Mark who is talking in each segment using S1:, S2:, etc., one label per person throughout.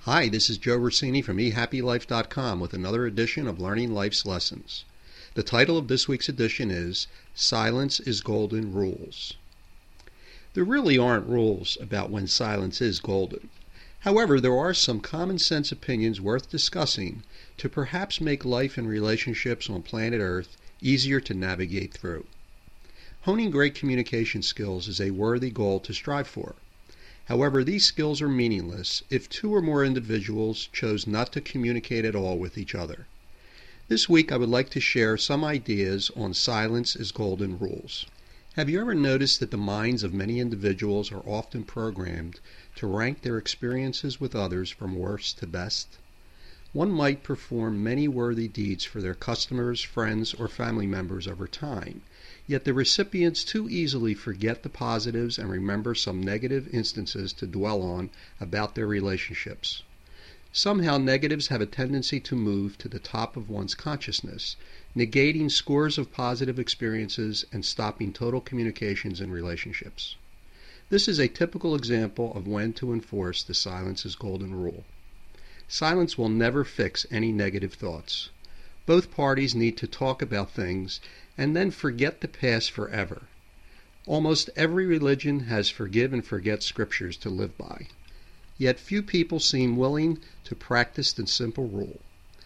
S1: Hi, this is Joe Rossini from ehappylife.com with another edition of Learning Life's Lessons. The title of this week's edition is Silence is Golden Rules. There really aren't rules about when silence is golden. However, there are some common sense opinions worth discussing to perhaps make life and relationships on planet Earth easier to navigate through. Honing great communication skills is a worthy goal to strive for. However, these skills are meaningless if two or more individuals chose not to communicate at all with each other. This week I would like to share some ideas on silence is golden rules. Have you ever noticed that the minds of many individuals are often programmed to rank their experiences with others from worst to best? One might perform many worthy deeds for their customers, friends, or family members over time, yet the recipients too easily forget the positives and remember some negative instances to dwell on about their relationships. Somehow negatives have a tendency to move to the top of one's consciousness, negating scores of positive experiences and stopping total communications and relationships. This is a typical example of when to enforce the silence is golden rule. Silence will never fix any negative thoughts. Both parties need to talk about things and then forget the past forever. Almost every religion has forgive and forget scriptures to live by. Yet few people seem willing to practice the simple rule.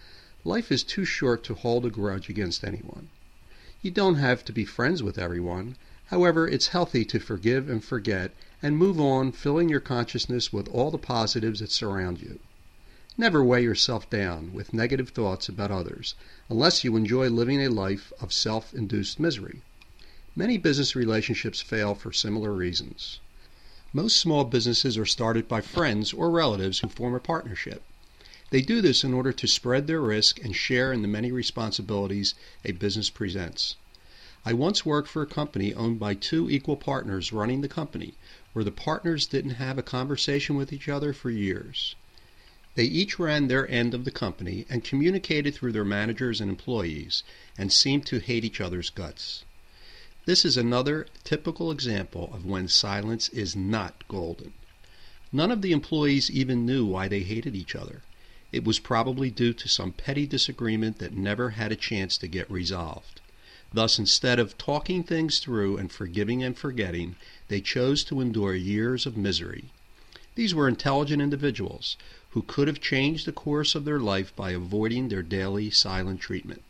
S1: Life is too short to hold a grudge against anyone. You don't have to be friends with everyone. However, it's healthy to forgive and forget and move on, filling your consciousness with all the positives that surround you. Never weigh yourself down with negative thoughts about others, unless you enjoy living a life of self-induced misery. Many business relationships fail for similar reasons. Most small businesses are started by friends or relatives who form a partnership. They do this in order to spread their risk and share in the many responsibilities a business presents. I once worked for a company owned by two equal partners running the company, where the partners didn't have a conversation with each other for years. They each ran their end of the company and communicated through their managers and employees and seemed to hate each other's guts. This is another typical example of when silence is not golden. None of the employees even knew why they hated each other. It was probably due to some petty disagreement that never had a chance to get resolved. Thus, instead of talking things through and forgiving and forgetting, they chose to endure years of misery. These were intelligent individuals who could have changed the course of their life by avoiding their daily silent treatment.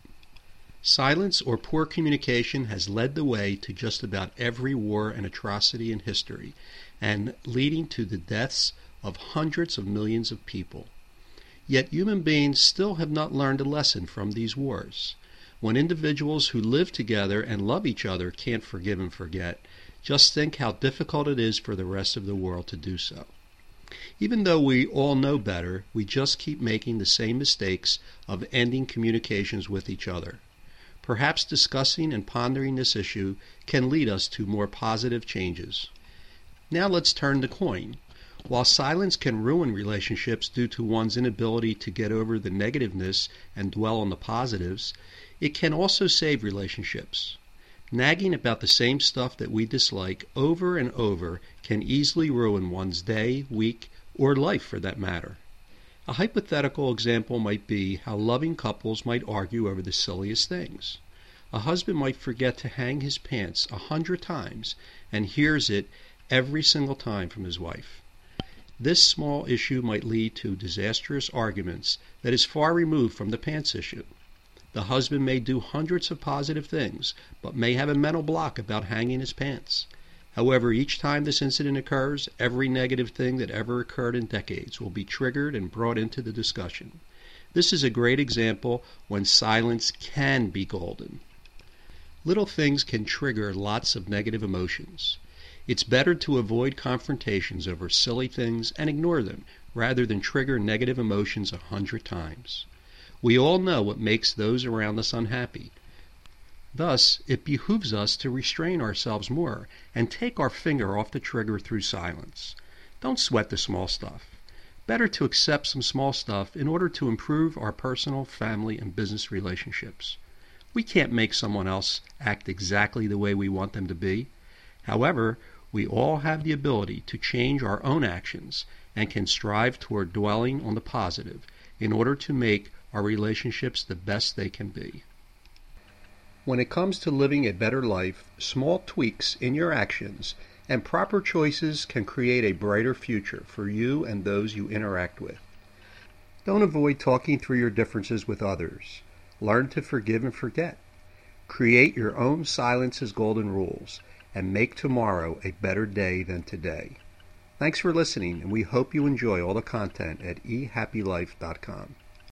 S1: Silence or poor communication has led the way to just about every war and atrocity in history, and leading to the deaths of hundreds of millions of people. Yet human beings still have not learned a lesson from these wars. When individuals who live together and love each other can't forgive and forget, just think how difficult it is for the rest of the world to do so. Even though we all know better, we just keep making the same mistakes of ending communications with each other. Perhaps discussing and pondering this issue can lead us to more positive changes. Now let's turn the coin. While silence can ruin relationships due to one's inability to get over the negativeness and dwell on the positives, it can also save relationships. Nagging about the same stuff that we dislike over and over can easily ruin one's day, week, or life for that matter. A hypothetical example might be how loving couples might argue over the silliest things. A husband might forget to hang his pants 100 times and hears it every single time from his wife. This small issue might lead to disastrous arguments that is far removed from the pants issue. The husband may do hundreds of positive things, but may have a mental block about hanging his pants. However, each time this incident occurs, every negative thing that ever occurred in decades will be triggered and brought into the discussion. This is a great example when silence can be golden. Little things can trigger lots of negative emotions. It's better to avoid confrontations over silly things and ignore them, rather than trigger negative emotions 100 times. We all know what makes those around us unhappy. Thus, it behooves us to restrain ourselves more and take our finger off the trigger through silence. Don't sweat the small stuff. Better to accept some small stuff in order to improve our personal, family, and business relationships. We can't make someone else act exactly the way we want them to be. However, we all have the ability to change our own actions and can strive toward dwelling on the positive in order to make our relationships the best they can be. When it comes to living a better life, small tweaks in your actions and proper choices can create a brighter future for you and those you interact with. Don't avoid talking through your differences with others. Learn to forgive and forget. Create your own silence is golden rules and make tomorrow a better day than today. Thanks for listening, and we hope you enjoy all the content at ehappylife.com.